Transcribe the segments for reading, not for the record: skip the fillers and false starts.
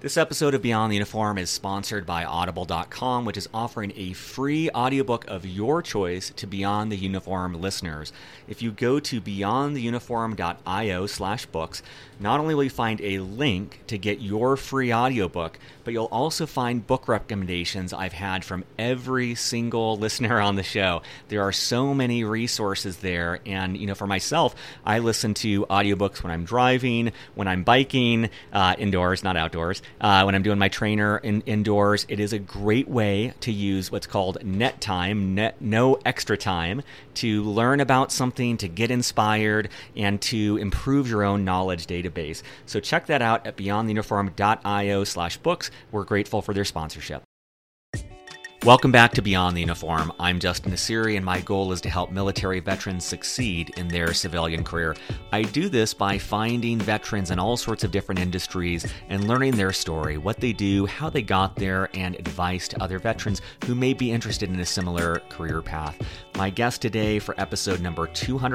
This episode of Beyond the Uniform is sponsored by Audible.com, which is offering a free audiobook of your choice to Beyond the Uniform listeners. If you go to beyondtheuniform.io/books, not only will you find a link to get your free audiobook, but you'll also find book recommendations I've had from every single listener on the show. There are so many resources there, and for myself, I listen to audiobooks when I'm driving, when I'm biking, indoors, not outdoors. When I'm doing my trainer indoors. It is a great way to use what's called net time, no extra time, to learn about something, to get inspired, and to improve your own knowledge database. So check that out at beyondtheuniform.io/books. We're grateful for their sponsorship. Welcome back to Beyond the Uniform. I'm Justin Nassiri, and my goal is to help military veterans succeed in their civilian career. I do this by finding veterans in all sorts of different industries and learning their story, what they do, how they got there, and advice to other veterans who may be interested in a similar career path. My guest today for episode number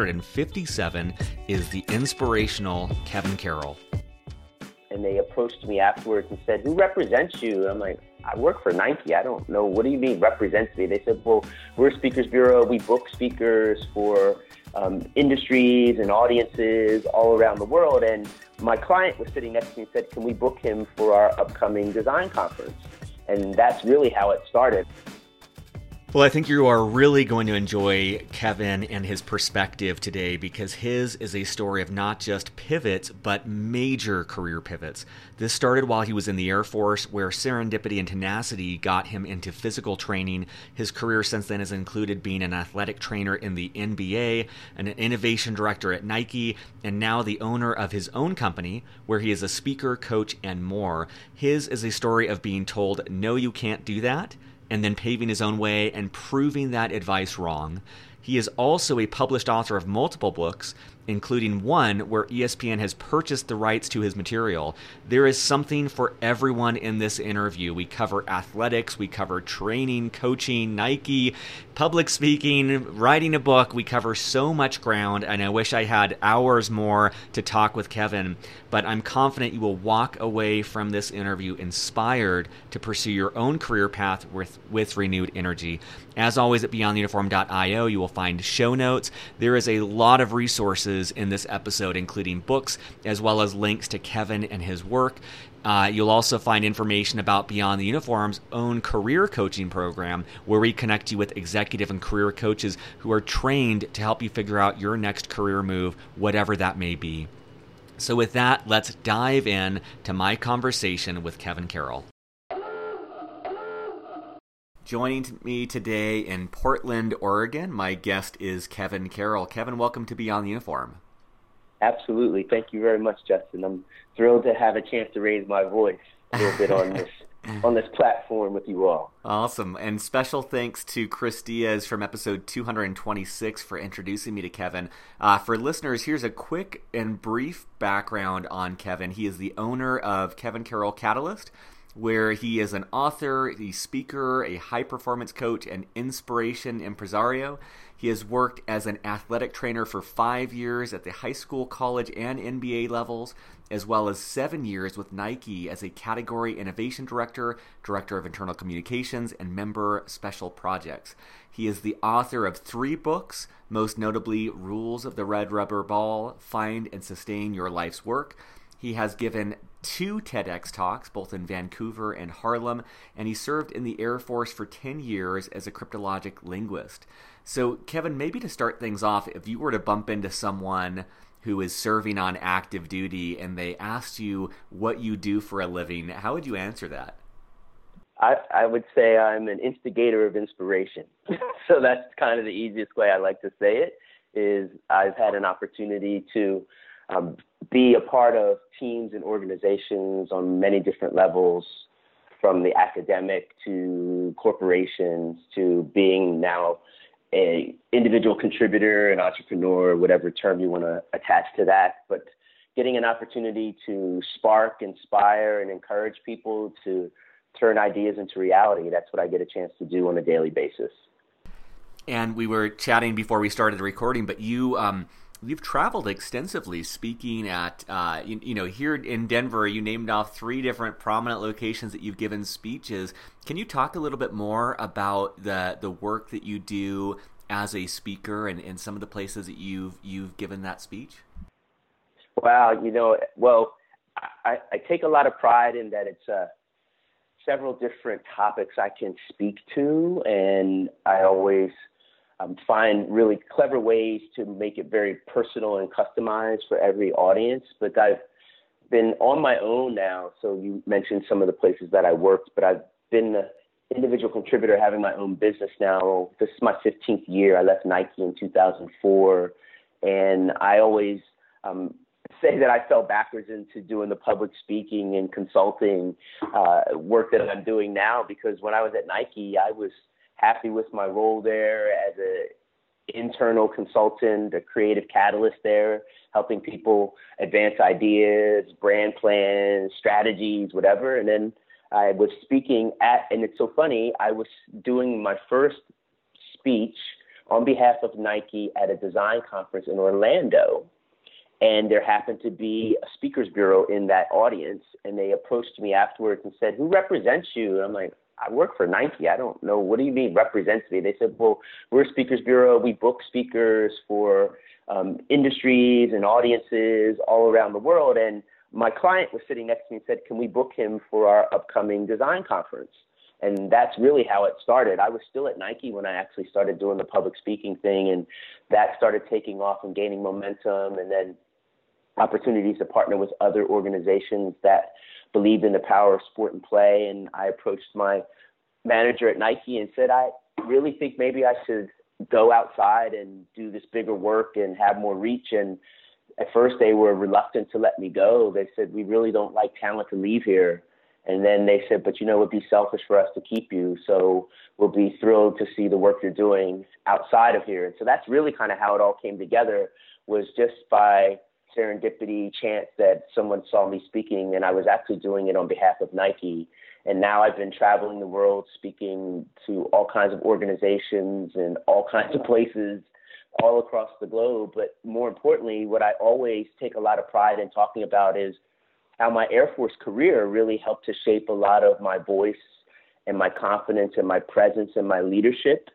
257 is the inspirational Kevin Carroll. And they approached me afterwards and said, "Who represents you?" And I'm like, "I work for Nike. I don't know. What do you mean represents me?" They said, "Well, we're a speakers bureau. We book speakers for industries and audiences all around the world." And my client was sitting next to me and said, "Can we book him for our upcoming design conference?" And that's really how it started. Well, I think you are really going to enjoy Kevin and his perspective today, because his is a story of not just pivots, but major career pivots. This started while he was in the Air Force, where serendipity and tenacity got him into physical training. His career since then has included being an athletic trainer in the NBA, an innovation director at Nike, and now the owner of his own company, where he is a speaker, coach, and more. His is a story of being told, "No, you can't do that," and then paving his own way and proving that advice wrong. He is also a published author of multiple books, including one where ESPN has purchased the rights to his material. There is something for everyone in this interview. We cover athletics, we cover training, coaching, Nike, public speaking, writing a book. We cover so much ground, and I wish I had hours more to talk with Kevin, but I'm confident you will walk away from this interview inspired to pursue your own career path with renewed energy. As always, at beyondtheuniform.io, you will find show notes. There is a lot of resources in this episode, including books, as well as links to Kevin and his work. You'll also find information about Beyond the Uniform's own career coaching program, where we connect you with executive and career coaches who are trained to help you figure out your next career move, whatever that may be. So with that, let's dive in to my conversation with Kevin Carroll. Joining me today in Portland, Oregon, my guest is Kevin Carroll. Kevin, welcome to Beyond the Uniform. Absolutely. Thank you very much, Justin. I'm thrilled to have a chance to raise my voice a little bit on this platform with you all. Awesome. And special thanks to Chris Diaz from episode 226 for introducing me to Kevin. For listeners, here's a quick and brief background on Kevin. He is the owner of Kevin Carroll Catalyst, where he is an author, a speaker, a high-performance coach, and inspiration impresario. He has worked as an athletic trainer for 5 years at the high school, college, and NBA levels, as well as 7 years with Nike as a category innovation director, director of internal communications, and member special projects. He is the author of 3 books, most notably Rules of the Red Rubber Ball, Find and Sustain Your Life's Work. He has given 2 TEDx talks, both in Vancouver and Harlem, and he served in the Air Force for 10 years as a cryptologic linguist. So, Kevin, maybe to start things off, if you were to bump into someone who is serving on active duty and they asked you what you do for a living, how would you answer that? I would say I'm an instigator of inspiration. So that's kind of the easiest way I like to say it, is I've had an opportunity to be a part of teams and organizations on many different levels, from the academic to corporations to being now a individual contributor, an entrepreneur, whatever term you want to attach to that. But getting an opportunity to spark, inspire, and encourage people to turn ideas into reality, that's what I get a chance to do on a daily basis. And we were chatting before we started the recording, but you You've traveled extensively speaking at, here in Denver, you named off 3 different prominent locations that you've given speeches. Can you talk a little bit more about the work that you do as a speaker and some of the places that you've given that speech? Wow, I take a lot of pride in that it's several different topics I can speak to, and I always find really clever ways to make it very personal and customized for every audience. But I've been on my own now. So you mentioned some of the places that I worked, but I've been an individual contributor having my own business now. This is my 15th year. I left Nike in 2004. And I always say that I fell backwards into doing the public speaking and consulting work that I'm doing now, because when I was at Nike, I was happy with my role there as an internal consultant, a creative catalyst there, helping people advance ideas, brand plans, strategies, whatever. And then I was speaking and it's so funny, I was doing my first speech on behalf of Nike at a design conference in Orlando. And there happened to be a speakers bureau in that audience. And they approached me afterwards and said, "Who represents you?" And I'm like, "I work for Nike. I don't know. What do you mean represents me?" They said, "Well, we're a speakers bureau. We book speakers for industries and audiences all around the world." And my client was sitting next to me and said, "Can we book him for our upcoming design conference?" And that's really how it started. I was still at Nike when I actually started doing the public speaking thing, and that started taking off and gaining momentum. And then opportunities to partner with other organizations that believed in the power of sport and play. And I approached my manager at Nike and said, "I really think maybe I should go outside and do this bigger work and have more reach." And at first they were reluctant to let me go. They said, "We really don't like talent to leave here." And then they said, "But it'd be selfish for us to keep you. So we'll be thrilled to see the work you're doing outside of here." And so that's really kind of how it all came together, was just by serendipity, chance that someone saw me speaking, and I was actually doing it on behalf of Nike. And now I've been traveling the world speaking to all kinds of organizations and all kinds of places all across the globe. But more importantly, what I always take a lot of pride in talking about is how my Air Force career really helped to shape a lot of my voice and my confidence and my presence and my leadership.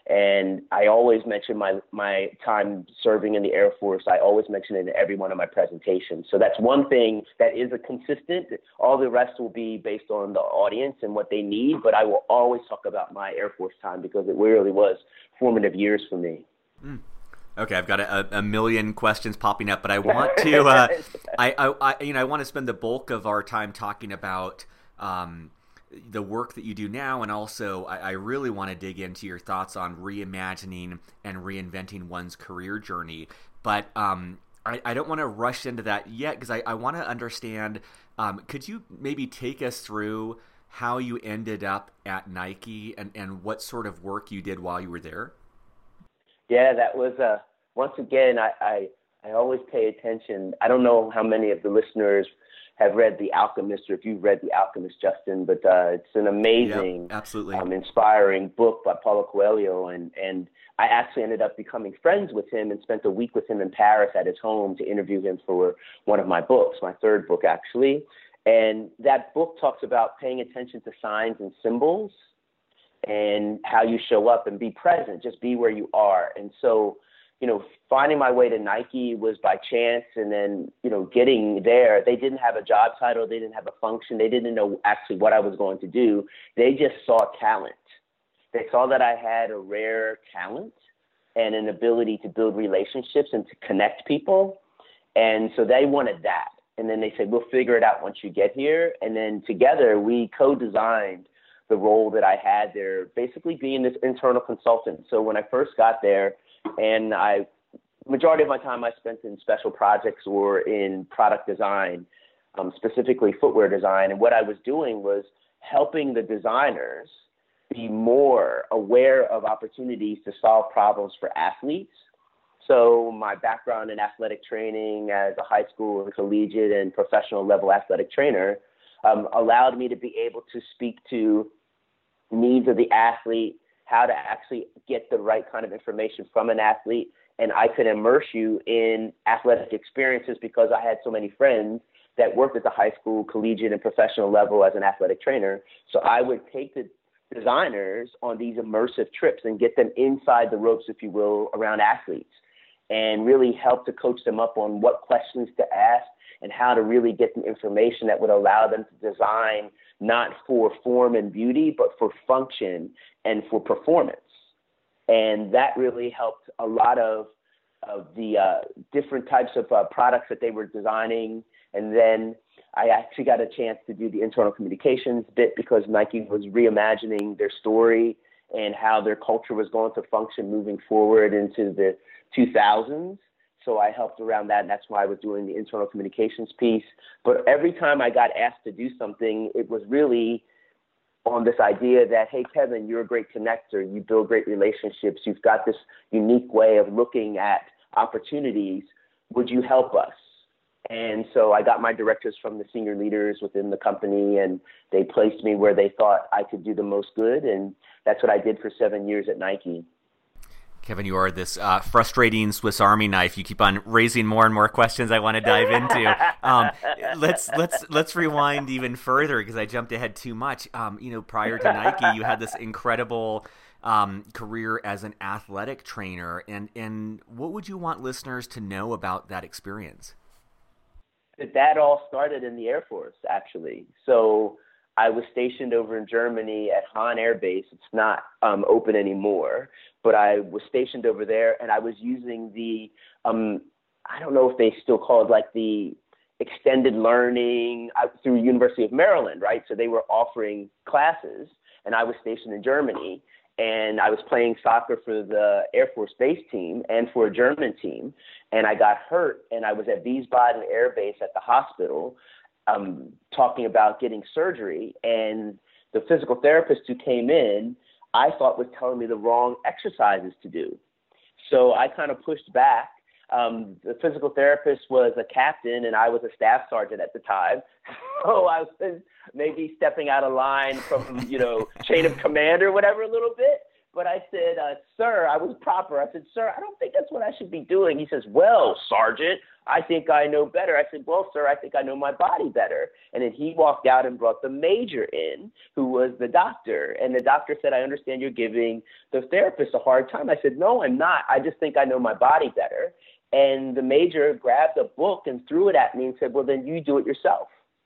And I always mention my time serving in the Air Force. I always mention it in every one of my presentations. So that's one thing that is a consistent. All the rest will be based on the audience and what they need. But I will always talk about my Air Force time because it really was formative years for me. Okay, I've got a million questions popping up, but I want to I want to spend the bulk of our time talking about the work that you do now, and also I really want to dig into your thoughts on reimagining and reinventing one's career journey. But I don't want to rush into that yet, because I want to understand, could you maybe take us through how you ended up at Nike and what sort of work you did while you were there? Yeah, that was, once again, I always pay attention. I don't know how many of the listeners have read The Alchemist, or if you've read The Alchemist, Justin, but it's an amazing, absolutely, inspiring book by Paulo Coelho. And I actually ended up becoming friends with him and spent a week with him in Paris at his home to interview him for one of my books, my third book, actually. And that book talks about paying attention to signs and symbols and how you show up and be present, just be where you are. And so, finding my way to Nike was by chance. And then, getting there, they didn't have a job title. They didn't have a function. They didn't know actually what I was going to do. They just saw talent. They saw that I had a rare talent and an ability to build relationships and to connect people. And so they wanted that. And then they said, "We'll figure it out once you get here." And then together we co-designed the role that I had there, basically being this internal consultant. So when I first got there, and majority of my time I spent in special projects or in product design, specifically footwear design. And what I was doing was helping the designers be more aware of opportunities to solve problems for athletes. So my background in athletic training as a high school and collegiate and professional level athletic trainer allowed me to be able to speak to needs of the athlete, how to actually get the right kind of information from an athlete, and I could immerse you in athletic experiences because I had so many friends that worked at the high school, collegiate, and professional level as an athletic trainer. So I would take the designers on these immersive trips and get them inside the ropes, if you will, around athletes, and really help to coach them up on what questions to ask and how to really get the information that would allow them to design not for form and beauty, but for function and for performance. And that really helped a lot of the different types of products that they were designing. And then I actually got a chance to do the internal communications bit because Nike was reimagining their story and how their culture was going to function moving forward into the 2000s. So I helped around that, and that's why I was doing the internal communications piece. But every time I got asked to do something, it was really on this idea that, hey, Kevin, you're a great connector. You build great relationships. You've got this unique way of looking at opportunities. Would you help us? And so I got my directors from the senior leaders within the company, and they placed me where they thought I could do the most good. And that's what I did for 7 years at Nike. Kevin, you are this frustrating Swiss Army knife. You keep on raising more and more questions I want to dive into. Let's rewind even further because I jumped ahead too much. Prior to Nike, you had this incredible career as an athletic trainer, and what would you want listeners to know about that experience? That all started in the Air Force, actually. So I was stationed over in Germany at Hahn Air Base. It's not open anymore, but I was stationed over there, and I was using the, I don't know if they still call it like the extended learning through University of Maryland, right? So they were offering classes, and I was stationed in Germany, and I was playing soccer for the Air Force Base team and for a German team, and I got hurt, and I was at Wiesbaden Air Base at the hospital, talking about getting surgery, and the physical therapist who came in, I thought was telling me the wrong exercises to do. So I kind of pushed back. The physical therapist was a captain, and I was a staff sergeant at the time. So I was maybe stepping out of line from, chain of command or whatever a little bit. But I said, sir, I was proper. I said, sir, I don't think that's what I should be doing. He says, well, Sergeant, I think I know better. I said, well, sir, I think I know my body better. And then he walked out and brought the major in, who was the doctor. And the doctor said, I understand you're giving the therapist a hard time. I said, no, I'm not. I just think I know my body better. And the major grabbed a book and threw it at me and said, well, then you do it yourself.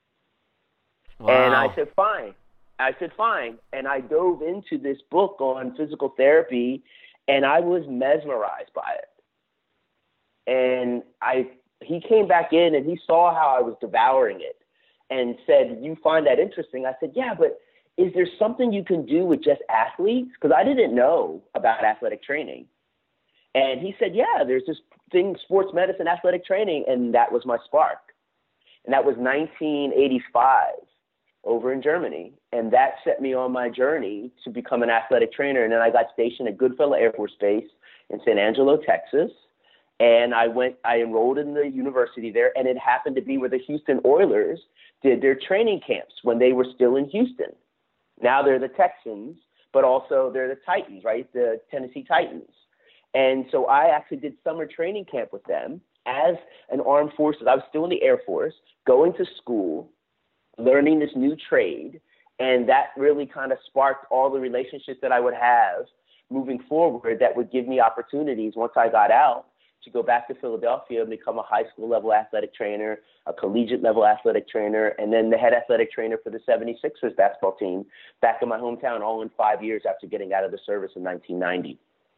Wow. And I said, fine. And I dove into this book on physical therapy, and I was mesmerized by it. And he came back in, and he saw how I was devouring it and said, you find that interesting? I said, yeah, but is there something you can do with just athletes? Because I didn't know about athletic training. And he said, yeah, there's this thing, sports medicine, athletic training, and that was my spark. And that was 1985. Over in Germany, and that set me on my journey to become an athletic trainer. And then I got stationed at Goodfellow Air Force Base in San Angelo, Texas, and I enrolled in the university there, and it happened to be where the Houston Oilers did their training camps when they were still in Houston. Now they're the Texans, but also they're the Titans, right? The Tennessee Titans. And so I actually did summer training camp with them as an armed forces. I was still in the Air Force, going to school, learning this new trade, and that really kind of sparked all the relationships that I would have moving forward that would give me opportunities once I got out to go back to Philadelphia and become a high school level athletic trainer, a collegiate level athletic trainer, and then the head athletic trainer for the 76ers basketball team back in my hometown, all in 5 years after getting out of the service in 1990.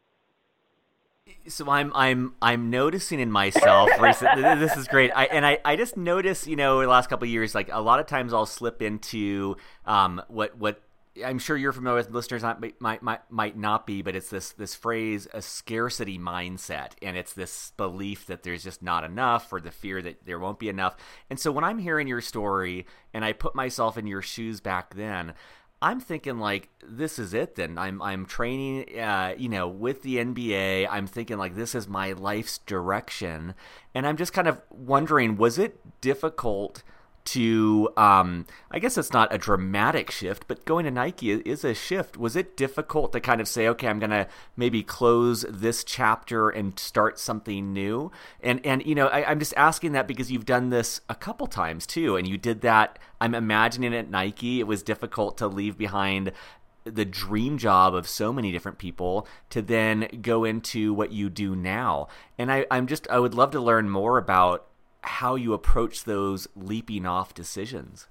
So I'm noticing in myself recently, this is great. I just notice, in the last couple of years, like a lot of times I'll slip into what I'm sure you're familiar with, listeners might not be, but it's this phrase, a scarcity mindset, and it's this belief that there's just not enough, or the fear that there won't be enough. And so when I'm hearing your story and I put myself in your shoes back then, I'm thinking like, this is it then. I'm training, with the NBA. I'm thinking like, this is my life's direction. And I'm just kind of wondering, was it difficult to, I guess it's not a dramatic shift, but going to Nike is a shift. Was it difficult to kind of say, okay, I'm going to maybe close this chapter and start something new? And I'm just asking that because you've done this a couple times too, and you did that, I'm imagining, at Nike. It was difficult to leave behind the dream job of so many different people to then go into what you do now. And I would love to learn more about how you approach those leaping off decisions.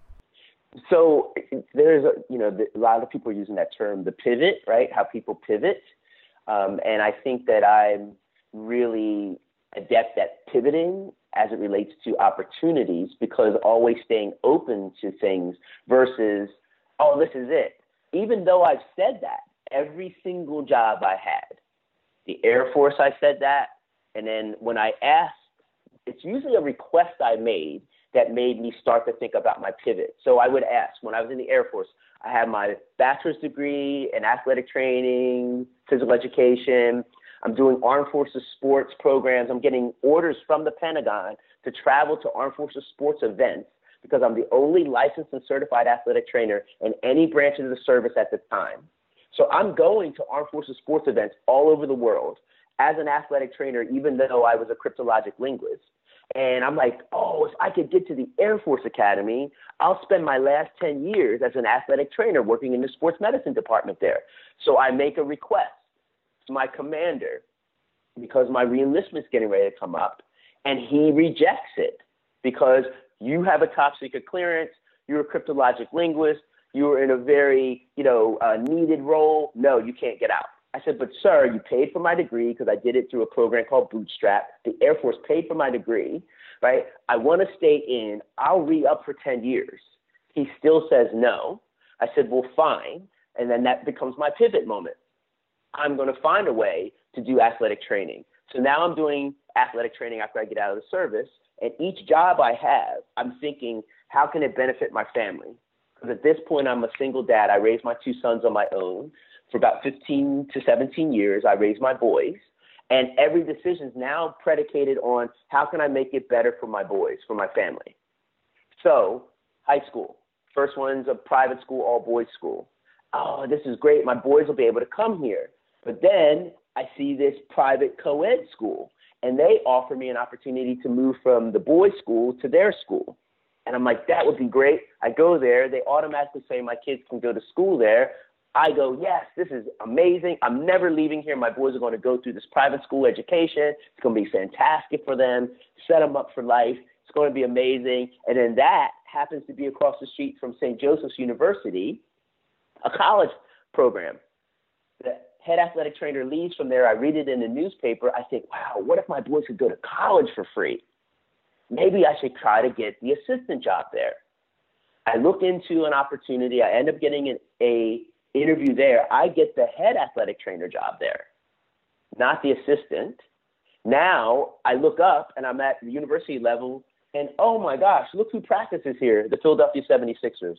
So there's a lot of people are using that term, the pivot, right? How people pivot. And I think that I'm really adept at pivoting as it relates to opportunities, because always staying open to things versus, oh, this is it. Even though I've said that, every single job I had, the Air Force, I said that. And then when I asked, it's usually a request I made that made me start to think about my pivot. So I would ask, when I was in the Air Force, I had my bachelor's degree in athletic training, physical education. I'm doing Armed Forces sports programs. I'm getting orders from the Pentagon to travel to Armed Forces sports events, because I'm the only licensed and certified athletic trainer in any branch of the service at the time. So I'm going to Armed Forces sports events all over the world as an athletic trainer, even though I was a cryptologic linguist. And I'm like, oh, if I could get to the Air Force Academy, I'll spend my last 10 years as an athletic trainer working in the sports medicine department there. So I make a request to my commander, because my reenlistment's getting ready to come up, and he rejects it because you have a top secret clearance, you're a cryptologic linguist, you're in a very, needed role. No, you can't get out. I said, but sir, you paid for my degree, because I did it through a program called Bootstrap. The Air Force paid for my degree, right? I want to stay in. I'll re-up for 10 years. He still says no. I said, well, fine. And then that becomes my pivot moment. I'm going to find a way to do athletic training. So now I'm doing athletic training after I get out of the service. And each job I have, I'm thinking, how can it benefit my family? Because at this point, I'm a single dad. I raised my two sons on my own. For about 15 to 17 years, I raised my boys. And every decision is now predicated on how can I make it better for my boys, for my family. So high school, first one's a private school, all boys school. Oh, this is great. My boys will be able to come here. But then I see this private co-ed school, and they offer me an opportunity to move from the boys' school to their school. And I'm like, that would be great. I go there. They automatically say my kids can go to school there. I go, yes, this is amazing. I'm never leaving here. My boys are going to go through this private school education. It's going to be fantastic for them, set them up for life. It's going to be amazing. And then that happens to be across the street from St. Joseph's University, a college program. The head athletic trainer leaves from there. I read it in the newspaper. I think, wow, what if my boys could go to college for free? Maybe I should try to get the assistant job there. I look into an opportunity. I end up getting a interview there. I get the head athletic trainer job there, not the assistant. Now I look up and I'm at the university level, and oh my gosh, look who practices here, the Philadelphia 76ers.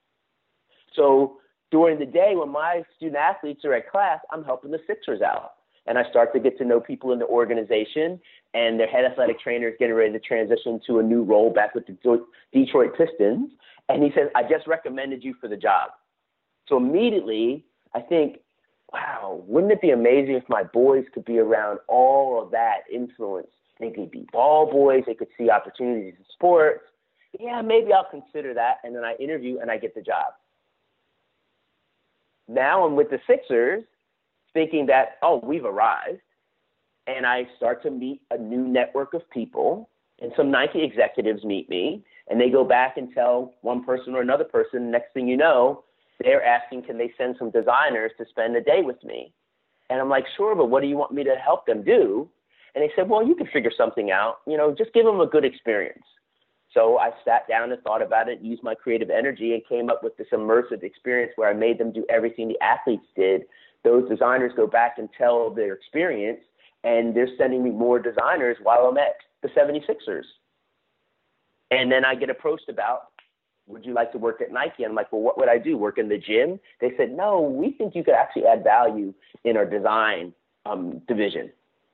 So during the day when my student athletes are at class, I'm helping the Sixers out. And I start to get to know people in the organization, and their head athletic trainer is getting ready to transition to a new role back with the Detroit Pistons. And he says, I just recommended you for the job. So immediately I think, wow, wouldn't it be amazing if my boys could be around all of that influence? They could be ball boys. They could see opportunities in sports. Yeah, maybe I'll consider that. And then I interview and I get the job. Now I'm with the Sixers thinking that, oh, we've arrived. And I start to meet a new network of people. And some Nike executives meet me. And they go back and tell one person or another person. Next thing you know, they're asking, can they send some designers to spend a day with me? And I'm like, sure, but what do you want me to help them do? And they said, well, you can figure something out. Just give them a good experience. So I sat down and thought about it, used my creative energy, and came up with this immersive experience where I made them do everything the athletes did. Those designers go back and tell their experience, and they're sending me more designers while I'm at the 76ers. And then I get approached about, would you like to work at Nike? And I'm like, well, what would I do? Work in the gym? They said, no, we think you could actually add value in our design division.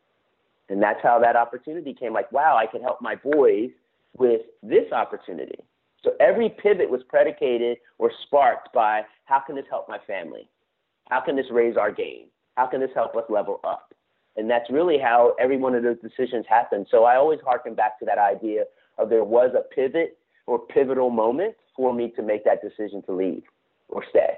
And that's how that opportunity came. Like, wow, I can help my boys with this opportunity. So every pivot was predicated or sparked by, how can this help my family? How can this raise our game? How can this help us level up? And that's really how every one of those decisions happened. So I always harken back to that idea of there was a pivot or pivotal moment for me to make that decision to leave or stay.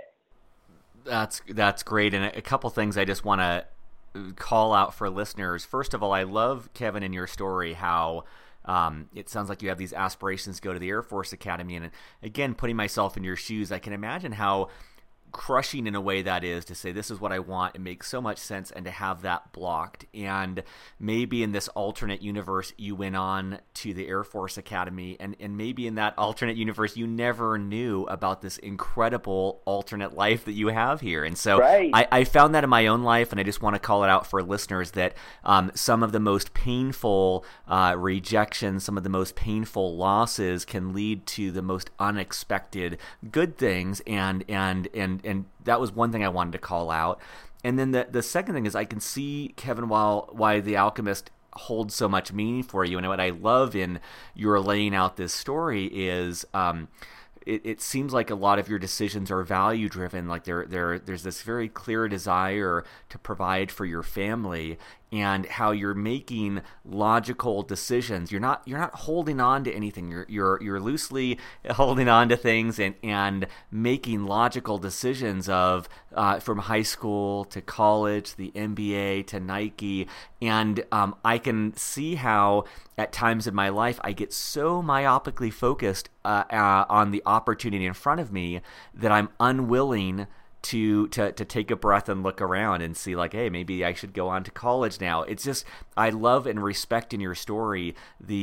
That's great. And a couple things I just want to call out for listeners. First of all, I love, Kevin, in your story, how it sounds like you have these aspirations to go to the Air Force Academy. And again, putting myself in your shoes, I can imagine how crushing in a way that is to say, this is what I want. It makes so much sense, and to have that blocked. And maybe in this alternate universe, you went on to the Air Force Academy, and maybe in that alternate universe, you never knew about this incredible alternate life that you have here. And so right. I found that in my own life, and I just want to call it out for listeners that some of the most painful rejections, some of the most painful losses can lead to the most unexpected good things, and that was one thing I wanted to call out. And then the second thing is, I can see, Kevin, why The Alchemist holds so much meaning for you. And what I love in your laying out this story is it seems like a lot of your decisions are value driven. Like there's this very clear desire to provide for your family, and how you're making logical decisions. You're not holding on to anything. You're loosely holding on to things and making logical decisions of from high school to college, the MBA to Nike. And I can see how at times in my life I get so myopically focused on the opportunity in front of me that I'm unwilling to take a breath and look around and see, like, hey, maybe I should go on to college now. It's just, I love and respect in your story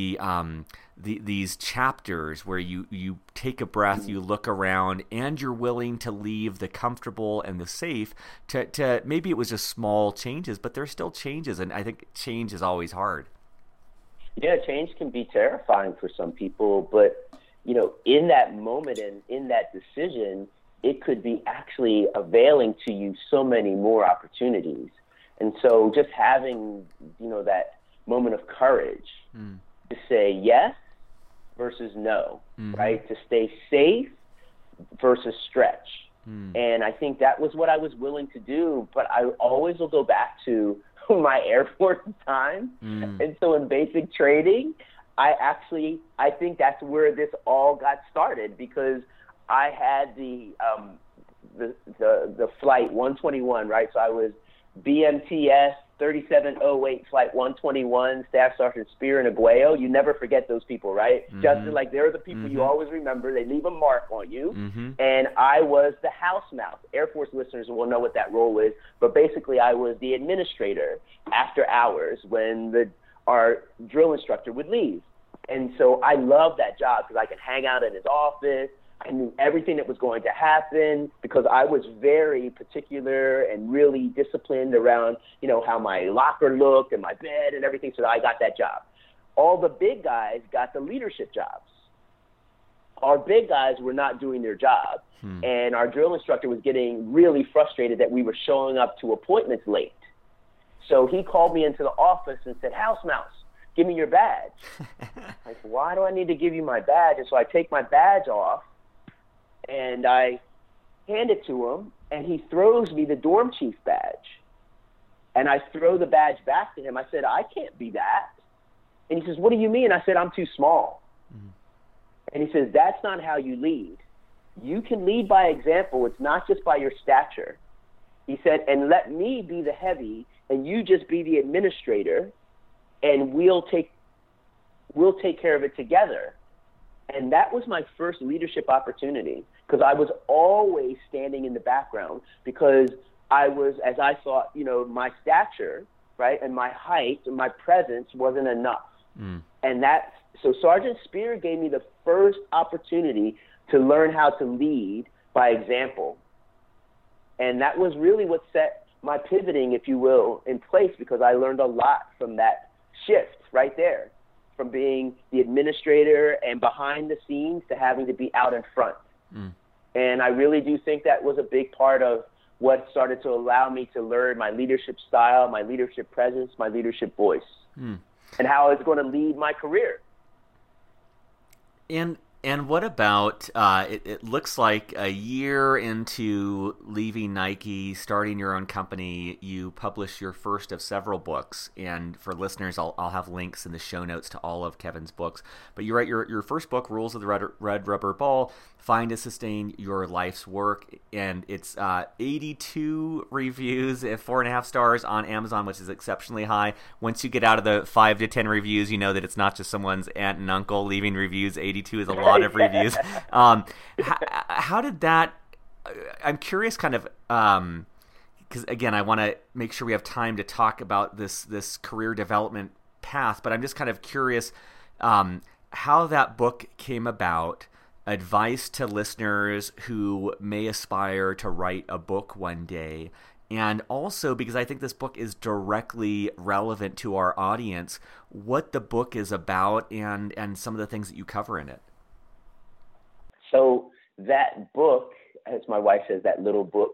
these chapters where you take a breath, you look around, and you're willing to leave the comfortable and the safe to maybe it was just small changes, but there's still changes, and I think change is always hard. Yeah, change can be terrifying for some people, but in that moment and in that decision, it could be actually availing to you so many more opportunities. And so just having, that moment of courage to say yes versus no, right? To stay safe versus stretch. And I think that was what I was willing to do, but I always will go back to my Air Force time. And so in basic training, I think that's where this all got started, because I had the flight 121, right? So I was BMTS 3708 flight 121, Staff Sergeant Spear and Aguayo. You never forget those people, right? Justin, like, they're the people you always remember. They leave a mark on you. And I was the house mouse. Air Force listeners will know what that role is, but basically I was the administrator after hours when our drill instructor would leave. And so I loved that job because I could hang out in his office. I knew everything that was going to happen because I was very particular and really disciplined around, how my locker looked and my bed and everything. So I got that job. All the big guys got the leadership jobs. Our big guys were not doing their job. And our drill instructor was getting really frustrated that we were showing up to appointments late. So he called me into the office and said, "House Mouse, give me your badge." Like, why do I need to give you my badge? And so I take my badge off, and I hand it to him, and he throws me the dorm chief badge. And I throw the badge back to him. I said, "I can't be that." And he says, "What do you mean?" I said, "I'm too small." And he says, "That's not how you lead. You can lead by example. It's not just by your stature." He said, "And let me be the heavy, and you just be the administrator, and we'll take care of it together." And that was my first leadership opportunity, because I was always standing in the background because I was, as I thought, my stature, right, and my height and my presence wasn't enough. And so Sergeant Spear gave me the first opportunity to learn how to lead by example. And that was really what set my pivoting, if you will, in place, because I learned a lot from that shift right there, from being the administrator and behind the scenes to having to be out in front. And I really do think that was a big part of what started to allow me to learn my leadership style, my leadership presence, my leadership voice, and how it's going to lead my career. And And what about, it looks like a year into leaving Nike, starting your own company, you publish your first of several books. And for listeners, I'll have links in the show notes to all of Kevin's books. But you write your first book, Rules of the Red Rubber Ball, Find and Sustain Your Life's Work. And it's 82 reviews at 4.5 stars on Amazon, which is exceptionally high. Once you get out of the 5 to 10 reviews, you know that it's not just someone's aunt and uncle leaving reviews. 82 is a lot of reviews. How did that? I'm curious, kind of, because again, I want to make sure we have time to talk about this career development path. But I'm just kind of curious how that book came about. Advice to listeners who may aspire to write a book one day. And also, because I think this book is directly relevant to our audience, what the book is about and some of the things that you cover in it. So that book, as my wife says, that little book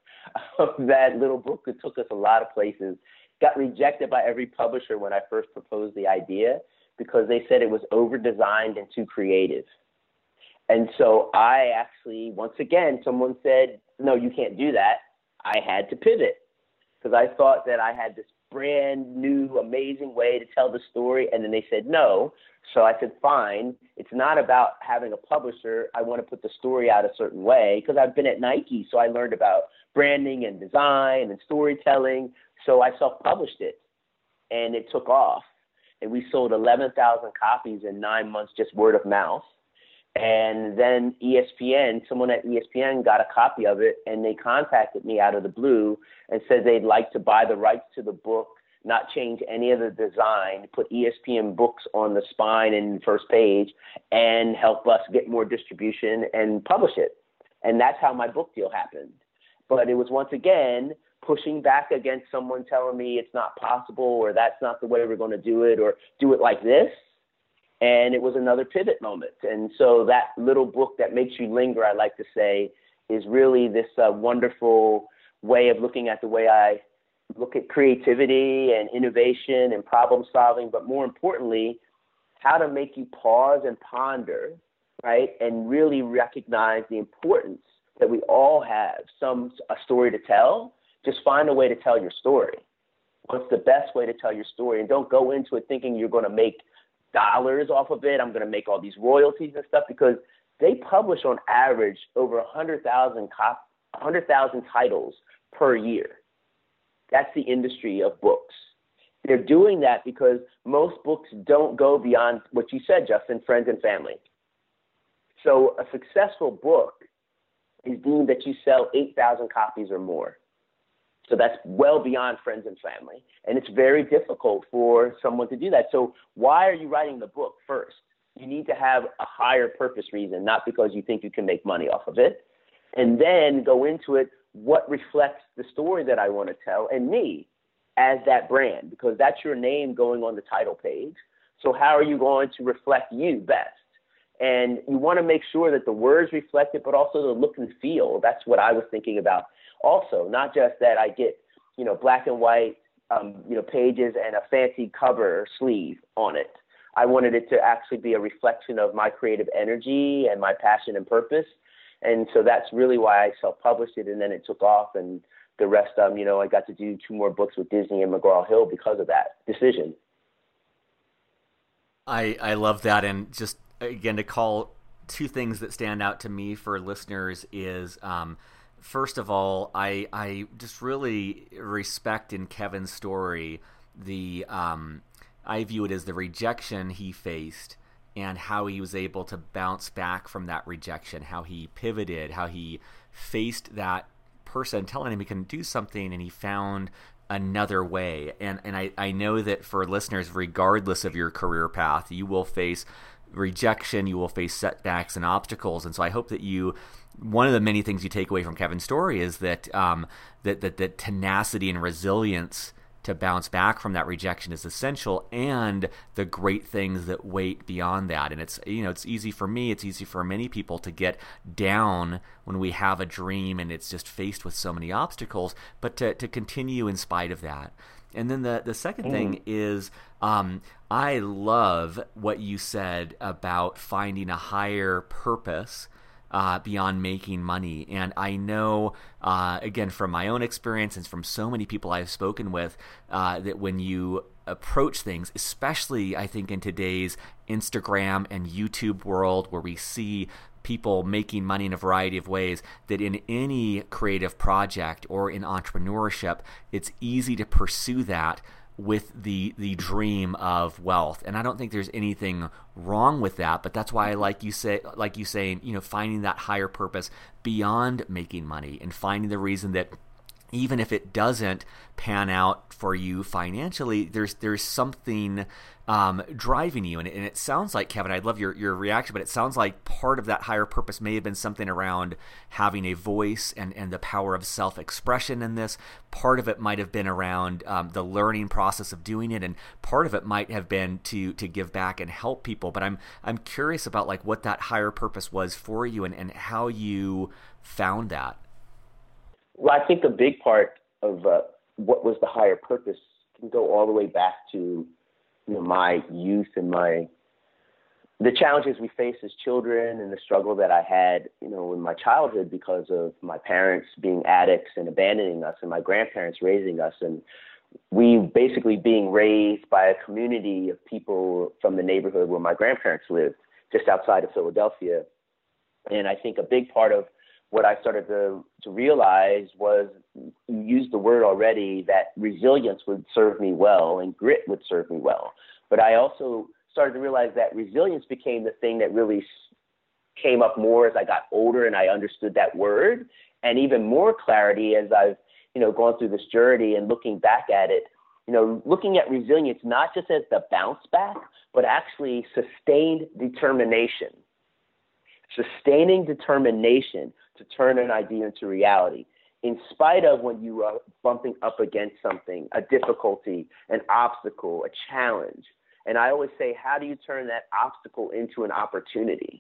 it took us a lot of places, got rejected by every publisher when I first proposed the idea because they said it was over-designed and too creative. And so I actually, once again, someone said, no, you can't do that. I had to pivot because I thought that I had this brand new, amazing way to tell the story. And then they said no. So I said, fine. It's not about having a publisher. I want to put the story out a certain way because I've been at Nike. So I learned about branding and design and storytelling. So I self-published it and it took off. And we sold 11,000 copies in 9 months, just word of mouth. And then someone at ESPN got a copy of it, and they contacted me out of the blue and said they'd like to buy the rights to the book, not change any of the design, put ESPN books on the spine and first page, and help us get more distribution and publish it. And that's how my book deal happened. But it was, once again, pushing back against someone telling me it's not possible or that's not the way we're going to do it or do it like this. And it was another pivot moment. And so that little book that makes you linger, I like to say, is really this wonderful way of looking at the way I look at creativity and innovation and problem solving, but more importantly, how to make you pause and ponder, right, and really recognize the importance that we all have a story to tell. Just find a way to tell your story. What's the best way to tell your story? And don't go into it thinking you're going to make dollars off of it. I'm going to make all these royalties and stuff, because they publish on average over 100,000 titles per year. That's the industry of books. They're doing that because most books don't go beyond what you said, Justin, friends and family. So a successful book is deemed that you sell 8,000 copies or more. So that's well beyond friends and family. And it's very difficult for someone to do that. So why are you writing the book first? You need to have a higher purpose reason, not because you think you can make money off of it. And then go into it, what reflects the story that I want to tell and me as that brand, because that's your name going on the title page. So how are you going to reflect you best? And you want to make sure that the words reflect it, but also the look and feel. That's what I was thinking about. Also, not just that I get, black and white, pages and a fancy cover sleeve on it. I wanted it to actually be a reflection of my creative energy and my passion and purpose. And so that's really why I self-published it, and then it took off, and the rest, I got to do 2 more books with Disney and McGraw-Hill because of that decision. I love that, and just, again, to call 2 things that stand out to me for listeners is, first of all, I just really respect in Kevin's story I view it as the rejection he faced and how he was able to bounce back from that rejection, how he pivoted, how he faced that person telling him he can do something, and he found another way. And I know that for listeners, regardless of your career path, you will face rejection, you will face setbacks and obstacles. And so I hope that one of the many things you take away from Kevin's story is that that tenacity and resilience to bounce back from that rejection is essential, and the great things that wait beyond that. And it's easy for me, it's easy for many people to get down when we have a dream and it's just faced with so many obstacles, but to continue in spite of that. And then the second thing is, I love what you said about finding a higher purpose beyond making money. And I know, again, from my own experience and from so many people I've spoken with, that when you approach things, especially I think in today's Instagram and YouTube world where we see people making money in a variety of ways, that in any creative project or in entrepreneurship, it's easy to pursue that with the dream of wealth. And I don't think there's anything wrong with that, but that's why I like you saying, finding that higher purpose beyond making money and finding the reason that even if it doesn't pan out for you financially, there's something driving you. And it sounds like, Kevin, I'd love your reaction, but it sounds like part of that higher purpose may have been something around having a voice and the power of self-expression in this. Part of it might have been around the learning process of doing it, and part of it might have been to give back and help people. But I'm curious about like what that higher purpose was for you and how you found that. Well, I think a big part of what was the higher purpose can go all the way back to my youth and the challenges we face as children and the struggle that I had in my childhood because of my parents being addicts and abandoning us and my grandparents raising us, and we basically being raised by a community of people from the neighborhood where my grandparents lived, just outside of Philadelphia. And I think a big part of what I started to realize was, you used the word already, that resilience would serve me well and grit would serve me well. But I also started to realize that resilience became the thing that really came up more as I got older and I understood that word, and even more clarity as I've gone through this journey and looking back at it, looking at resilience not just as the bounce back, but actually sustained determination. Sustaining determination to turn an idea into reality, in spite of when you are bumping up against something, a difficulty, an obstacle, a challenge. And I always say, how do you turn that obstacle into an opportunity?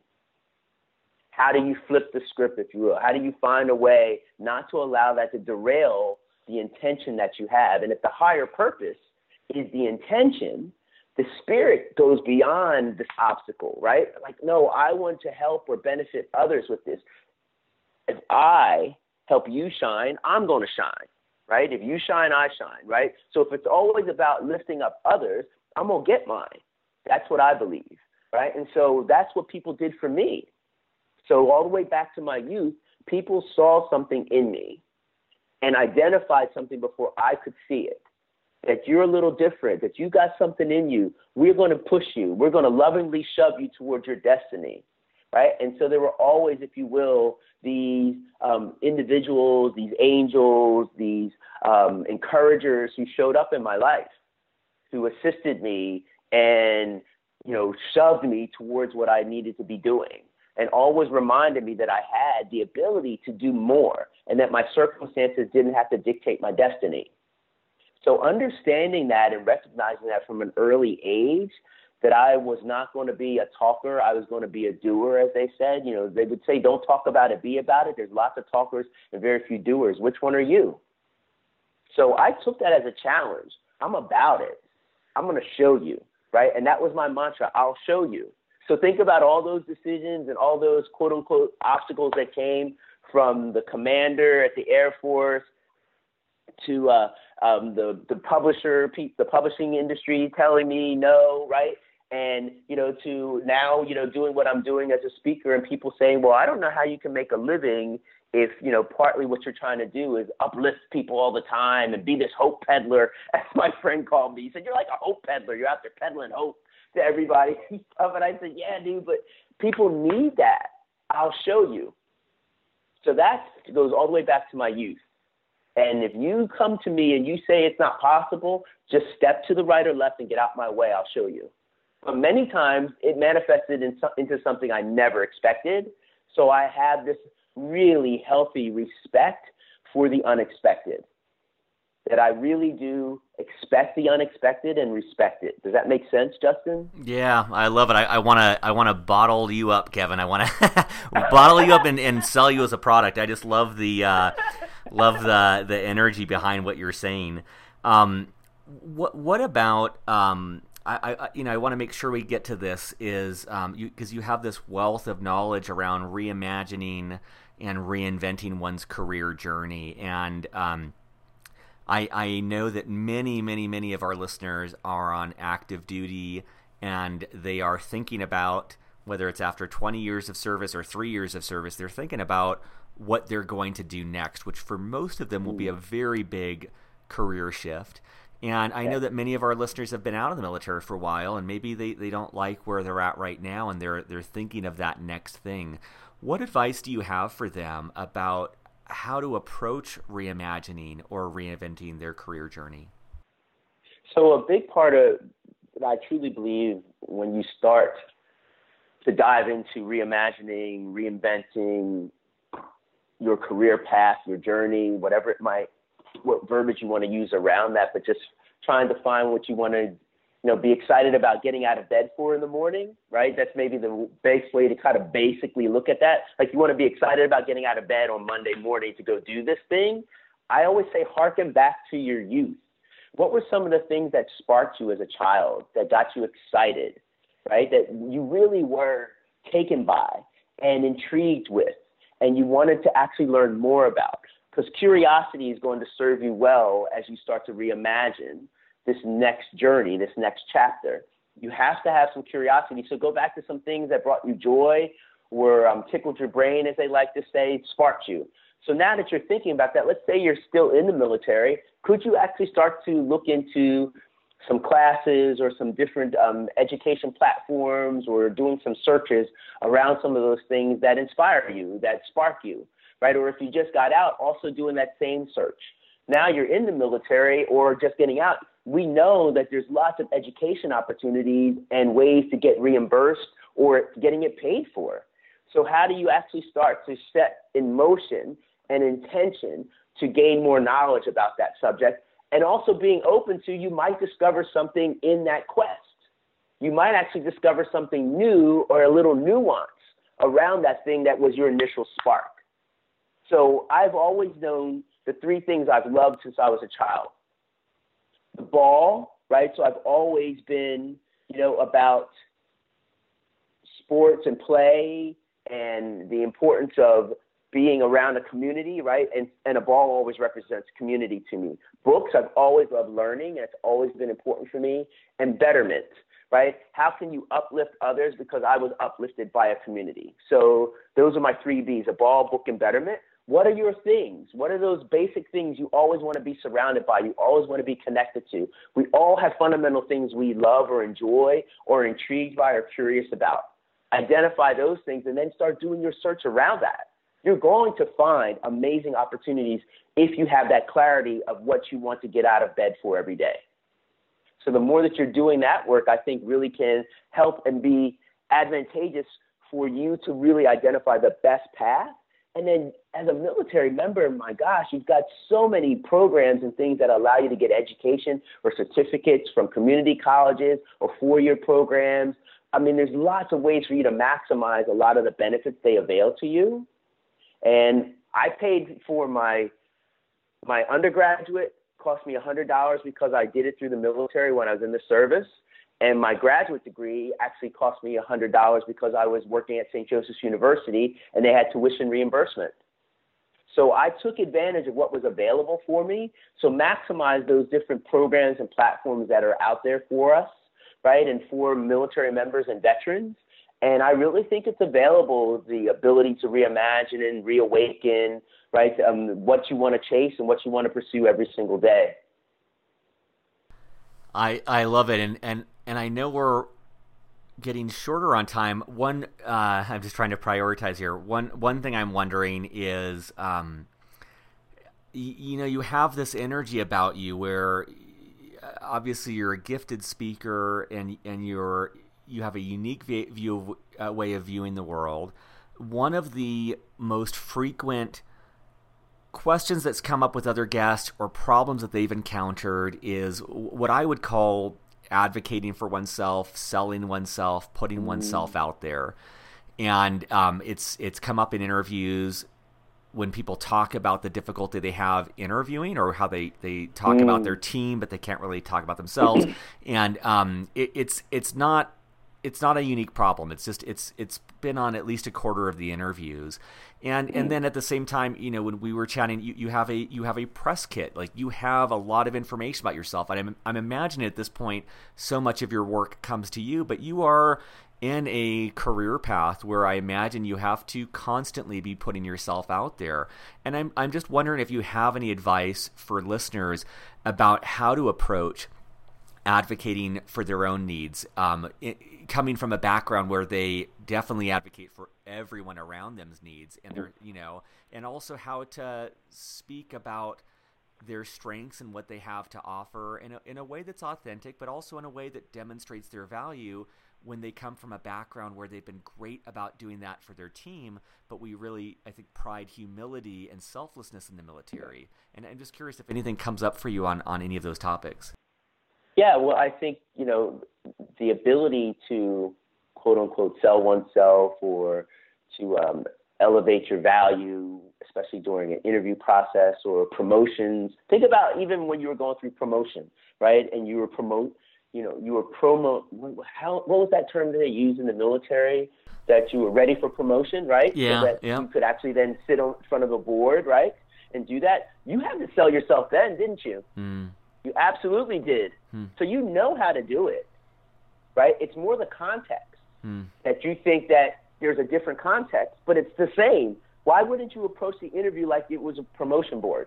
How do you flip the script, if you will? How do you find a way not to allow that to derail the intention that you have? And if the higher purpose is the intention, the spirit goes beyond this obstacle, right? Like, no, I want to help or benefit others with this. If I help you shine, I'm going to shine, right? If you shine, I shine, right? So if it's always about lifting up others, I'm going to get mine. That's what I believe, right? And so that's what people did for me. So all the way back to my youth, people saw something in me and identified something before I could see it. That you're a little different, that you got something in you. We're going to push you. We're going to lovingly shove you towards your destiny, right? And so there were always, if you will, these individuals, these angels, these encouragers who showed up in my life, who assisted me and, shoved me towards what I needed to be doing, and always reminded me that I had the ability to do more and that my circumstances didn't have to dictate my destiny. So understanding that and recognizing that from an early age, that I was not going to be a talker, I was going to be a doer, as they said. They would say, don't talk about it, be about it. There's lots of talkers and very few doers. Which one are you? So I took that as a challenge. I'm about it. I'm going to show you, right? And that was my mantra. I'll show you. So think about all those decisions and all those quote unquote obstacles that came from the commander at the Air Force to the publisher, the publishing industry telling me no, right? And, to now, doing what I'm doing as a speaker and people saying, well, I don't know how you can make a living if, partly what you're trying to do is uplift people all the time and be this hope peddler, as my friend called me. He said, you're like a hope peddler. You're out there peddling hope to everybody. And I said, yeah, dude, but people need that. I'll show you. So that goes all the way back to my youth. And if you come to me and you say it's not possible, just step to the right or left and get out my way. I'll show you. But many times it manifested into something I never expected. So I have this really healthy respect for the unexpected, that I really do expect the unexpected and respect it. Does that make sense, Justin? Yeah, I love it. I want to bottle you up, Kevin. I want to bottle you up and sell you as a product. I just love the energy behind what you're saying. what about I want to make sure we get to this is because you have this wealth of knowledge around reimagining and reinventing one's career journey, and I know that many of our listeners are on active duty, and they are thinking about whether it's after 20 years of service or 3 years of service, they're thinking about what they're going to do next, which for most of them will be a very big career shift. And I know that many of our listeners have been out of the military for a while, and maybe they don't like where they're at right now, and they're thinking of that next thing. What advice do you have for them about how to approach reimagining or reinventing their career journey? So a big part of what I truly believe when you start to dive into reimagining, reinventing your career path, your journey, whatever it might, what verbiage you want to use around that, but just trying to find what you want to, be excited about getting out of bed for in the morning, right? That's maybe the best way to kind of basically look at that. Like you want to be excited about getting out of bed on Monday morning to go do this thing. I always say, hearken back to your youth. What were some of the things that sparked you as a child, that got you excited, right? That you really were taken by and intrigued with, and you wanted to actually learn more about? Because curiosity is going to serve you well as you start to reimagine this next journey, this next chapter. You have to have some curiosity. So go back to some things that brought you joy or tickled your brain, as they like to say, sparked you. So now that you're thinking about that, let's say you're still in the military, could you actually start to look into some classes or some different education platforms, or doing some searches around some of those things that inspire you, that spark you, right? Or if you just got out, also doing that same search. Now you're in the military or just getting out. We know that there's lots of education opportunities and ways to get reimbursed or getting it paid for. So how do you actually start to set in motion an intention to gain more knowledge about that subject? And also being open to, you might discover something in that quest. You might actually discover something new or a little nuance around that thing that was your initial spark. So I've always known the three things I've loved since I was a child. The ball, right? So I've always been, about sports and play and the importance of being around a community, right? And a ball always represents community to me. Books, I've always loved learning. It's always been important for me. And betterment, right? How can you uplift others? Because I was uplifted by a community. So those are my three Bs, a ball, book, and betterment. What are your things? What are those basic things you always want to be surrounded by, you always want to be connected to? We all have fundamental things we love or enjoy or intrigued by or curious about. Identify those things and then start doing your search around that. You're going to find amazing opportunities if you have that clarity of what you want to get out of bed for every day. So the more that you're doing that work, I think really can help and be advantageous for you to really identify the best path. And then as a military member, my gosh, you've got so many programs and things that allow you to get education or certificates from community colleges or four-year programs. I mean, there's lots of ways for you to maximize a lot of the benefits they avail to you. And I paid for my undergraduate, cost me $100 because I did it through the military when I was in the service. And my graduate degree actually cost me $100 because I was working at St. Joseph's University and they had tuition reimbursement. So I took advantage of what was available for me. So maximize those different programs and platforms that are out there for us, right? And for military members and veterans. And I really think it's available, the ability to reimagine and reawaken, right? What you want to chase and what you want to pursue every single day. I love it. And I know we're getting shorter on time. I'm just trying to prioritize here. One thing I'm wondering is, you have this energy about you where obviously you're a gifted speaker and you have a unique way of viewing the world. One of the most frequent questions that's come up with other guests or problems that they've encountered is what I would call advocating for oneself, selling oneself, putting oneself out there. And it's come up in interviews when people talk about the difficulty they have interviewing, or how they talk about their team, but they can't really talk about themselves. And it's not a unique problem. It's just it's been on at least a quarter of the interviews. And then at the same time, when we were chatting, you have a press kit. Like, you have a lot of information about yourself. And I'm imagining at this point, so much of your work comes to you, but you are in a career path where I imagine you have to constantly be putting yourself out there. And I'm just wondering if you have any advice for listeners about how to approach advocating for their own needs, coming from a background where they definitely advocate for everyone around them's needs, and they're, and also how to speak about their strengths and what they have to offer in a way that's authentic, but also in a way that demonstrates their value when they come from a background where they've been great about doing that for their team, but we really, I think, pride humility and selflessness in the military. And I'm just curious if anything comes up for you on any of those topics. Yeah, well, I think, the ability to, quote unquote, sell oneself, or to elevate your value, especially during an interview process or promotions. Think about even when you were going through promotion, right? And you were what was that term that they used in the military? That you were ready for promotion, right? Yeah, so that you could actually then sit in front of a board, right? And do that. You had to sell yourself then, didn't you? Mm. You absolutely did. So you know how to do it, right? It's more the context that you think that there's a different context, but it's the same. Why wouldn't you approach the interview like it was a promotion board?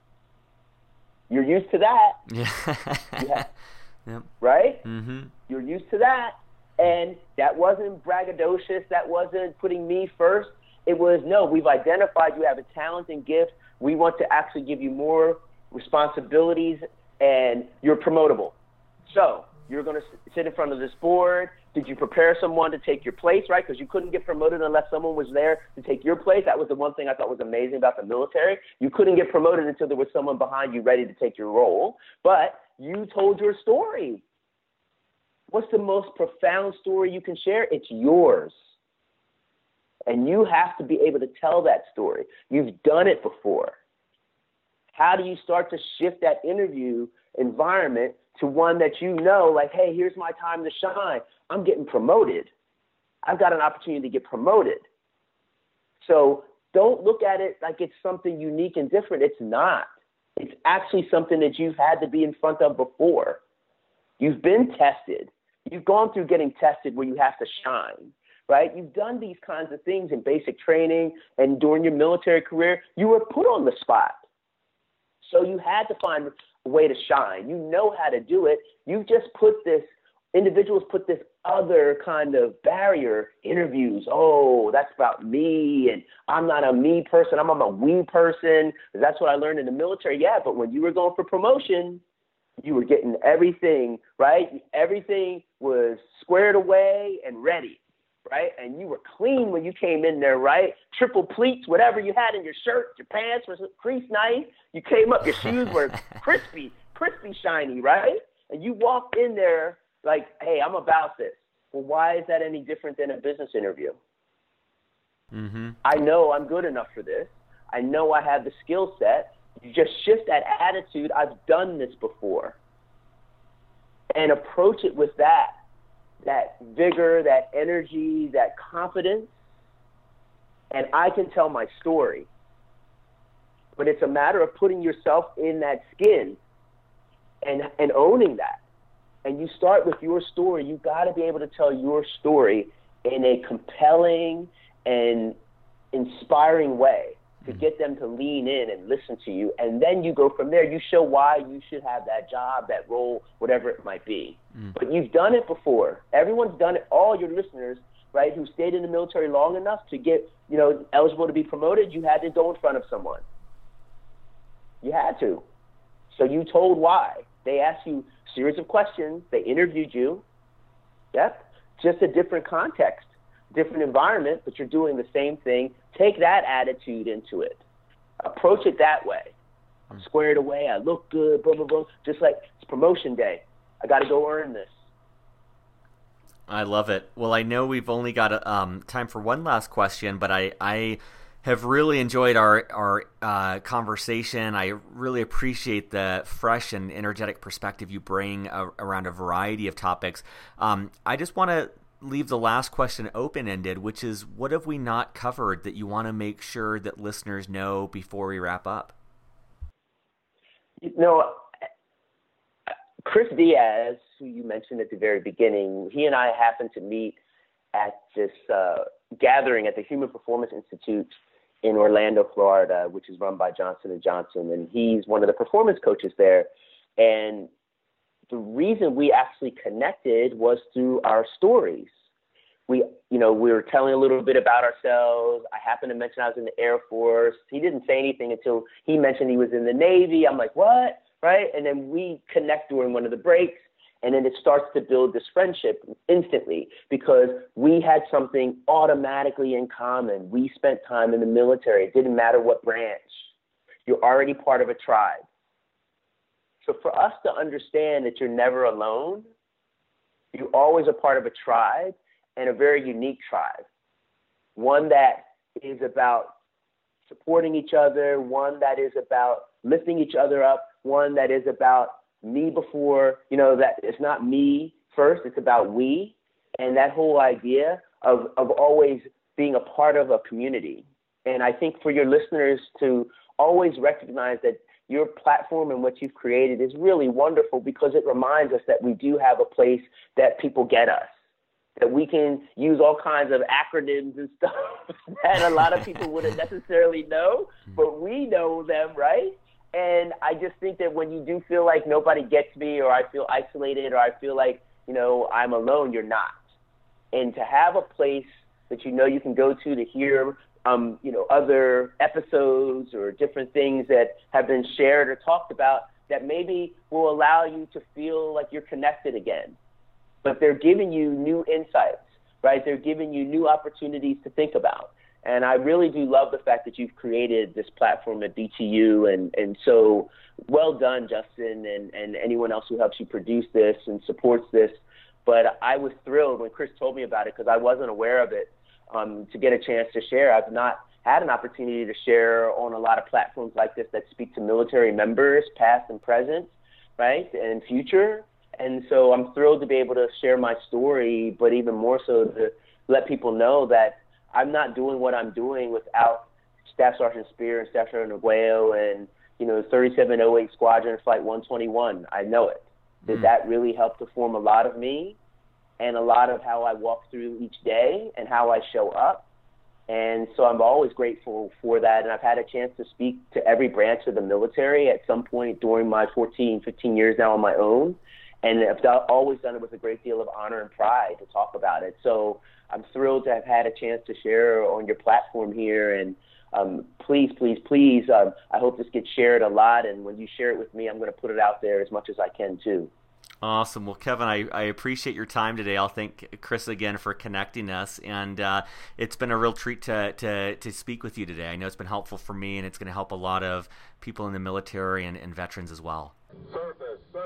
You're used to that. Yeah. Yep. Right? Mm-hmm. You're used to that. And that wasn't braggadocious. That wasn't putting me first. It was, no, we've identified you have a talent and gift. We want to actually give you more responsibilities, and you're promotable. So you're going to sit in front of this board. Did you prepare someone to take your place, right? Because you couldn't get promoted unless someone was there to take your place. That was the one thing I thought was amazing about the military. You couldn't get promoted until there was someone behind you ready to take your role. But you told your story. What's the most profound story you can share? It's yours. And you have to be able to tell that story. You've done it before. How do you start to shift that interview environment to one that like, hey, here's my time to shine. I'm getting promoted. I've got an opportunity to get promoted. So don't look at it like it's something unique and different. It's not. It's actually something that you've had to be in front of before. You've been tested. You've gone through getting tested where you have to shine, right? You've done these kinds of things in basic training, and during your military career, you were put on the spot. So you had to find a way to shine. You know how to do it. You've just individuals put this other kind of barrier, interviews. Oh, that's about me, and I'm not a me person. I'm a we person. That's what I learned in the military. Yeah, but when you were going for promotion, you were getting everything, right? Everything was squared away and ready, right? And you were clean when you came in there, right? Triple pleats, whatever you had in your shirt, your pants were creased nice. You came up, your shoes were crispy shiny, right? And you walked in there like, hey, I'm about this. Well, why is that any different than a business interview? Mm-hmm. I know I'm good enough for this. I know I have the skill set. You just shift that attitude. I've done this before. And approach it with that vigor, that energy, that confidence. And I can tell my story. But it's a matter of putting yourself in that skin and owning that. And you start with your story. You've got to be able to tell your story in a compelling and inspiring way to get them to lean in and listen to you. And then you go from there. You show why you should have that job, that role, whatever it might be. But you've done it before. Everyone's done it. All your listeners, right, who stayed in the military long enough to get, eligible to be promoted, you had to go in front of someone. You had to. So you told why. They asked you a series of questions. They interviewed you. Yep. Just a different context, different environment, but you're doing the same thing. Take that attitude into it. Approach it that way. I'm squared away. I look good, blah, blah, blah. Just like it's promotion day. I got to go earn this. I love it. Well, I know we've only got time for one last question, but I have really enjoyed our conversation. I really appreciate the fresh and energetic perspective you bring around a variety of topics. I just want to leave the last question open-ended, which is, what have we not covered that you want to make sure that listeners know before we wrap up? Chris Diaz, who you mentioned at the very beginning, he and I happened to meet at this gathering at the Human Performance Institute in Orlando, Florida, which is run by Johnson & Johnson, and he's one of the performance coaches there. And the reason we actually connected was through our stories. We were telling a little bit about ourselves. I happened to mention I was in the Air Force. He didn't say anything until he mentioned he was in the Navy. I'm like, what? Right? And then we connect during one of the breaks. And then it starts to build this friendship instantly because we had something automatically in common. We spent time in the military. It didn't matter what branch. You're already part of a tribe. So for us to understand that you're never alone, you're always a part of a tribe, and a very unique tribe. One that is about supporting each other, one that is about lifting each other up, one that is about me before, that it's not me first, it's about we. And that whole idea of always being a part of a community. And I think for your listeners to always recognize that your platform and what you've created is really wonderful because it reminds us that we do have a place that people get us, that we can use all kinds of acronyms and stuff that a lot of people wouldn't necessarily know, but we know them, right? And I just think that when you do feel like nobody gets me or I feel isolated or I feel like, I'm alone, you're not. And to have a place that you can go to hear, other episodes or different things that have been shared or talked about that maybe will allow you to feel like you're connected again. But they're giving you new insights, right? They're giving you new opportunities to think about. And I really do love the fact that you've created this platform at BTU, and so well done, Justin, and anyone else who helps you produce this and supports this. But I was thrilled when Chris told me about it because I wasn't aware of it, to get a chance to share. I've not had an opportunity to share on a lot of platforms like this that speak to military members, past and present, right, and future. And so I'm thrilled to be able to share my story, but even more so to let people know that I'm not doing what I'm doing without Staff Sergeant Spear and Staff Sergeant Arguello and, 3708 Squadron Flight 121. I know it. That really helped to form a lot of me and a lot of how I walk through each day and how I show up. And so I'm always grateful for that. And I've had a chance to speak to every branch of the military at some point during my 15 years now on my own. And I've always done it with a great deal of honor and pride to talk about it. So I'm thrilled to have had a chance to share on your platform here. And please, I hope this gets shared a lot. And when you share it with me, I'm going to put it out there as much as I can, too. Awesome. Well, Kevin, I appreciate your time today. I'll thank Chris again for connecting us. And it's been a real treat to speak with you today. I know it's been helpful for me, and it's going to help a lot of people in the military and veterans as well. Surface.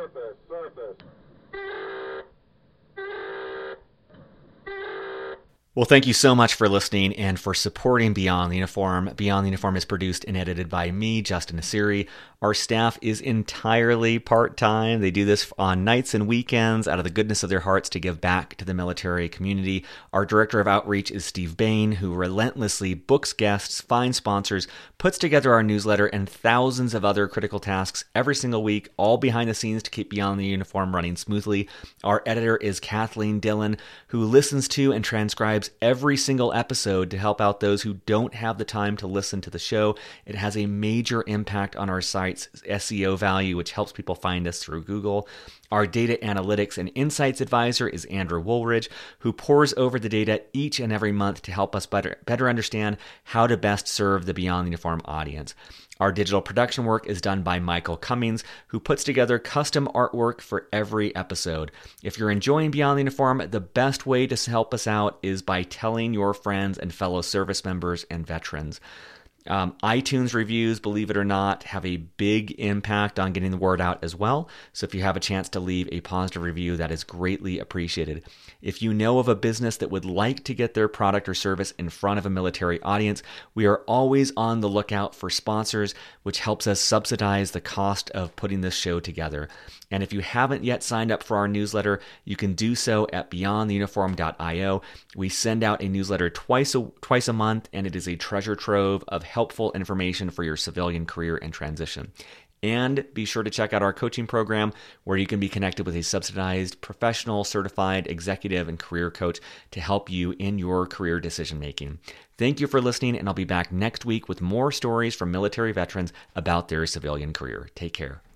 Well, thank you so much for listening and for supporting Beyond the Uniform. Beyond the Uniform is produced and edited by me, Justin Nassiri. Our staff is entirely part-time. They do this on nights and weekends out of the goodness of their hearts to give back to the military community. Our director of outreach is Steve Bain, who relentlessly books guests, finds sponsors, puts together our newsletter, and thousands of other critical tasks every single week, all behind the scenes to keep Beyond the Uniform running smoothly. Our editor is Kathleen Dillon, who listens to and transcribes every single episode to help out those who don't have the time to listen to the show. It has a major impact on our site's SEO value, which helps people find us through Google. Our data analytics and insights advisor is Andrew Woolridge, who pores over the data each and every month to help us better understand how to best serve the Beyond the Uniform audience. Our digital production work is done by Michael Cummings, who puts together custom artwork for every episode. If you're enjoying Beyond the Uniform, the best way to help us out is by telling your friends and fellow service members and veterans. iTunes reviews, believe it or not, have a big impact on getting the word out as well. So if you have a chance to leave a positive review, that is greatly appreciated. If you know of a business that would like to get their product or service in front of a military audience, we are always on the lookout for sponsors, which helps us subsidize the cost of putting this show together. And if you haven't yet signed up for our newsletter, you can do so at beyondtheuniform.io. We send out a newsletter twice a month, and it is a treasure trove of helpful information for your civilian career and transition. And be sure to check out our coaching program, where you can be connected with a subsidized, professional, certified executive and career coach to help you in your career decision making. Thank you for listening, and I'll be back next week with more stories from military veterans about their civilian career. Take care.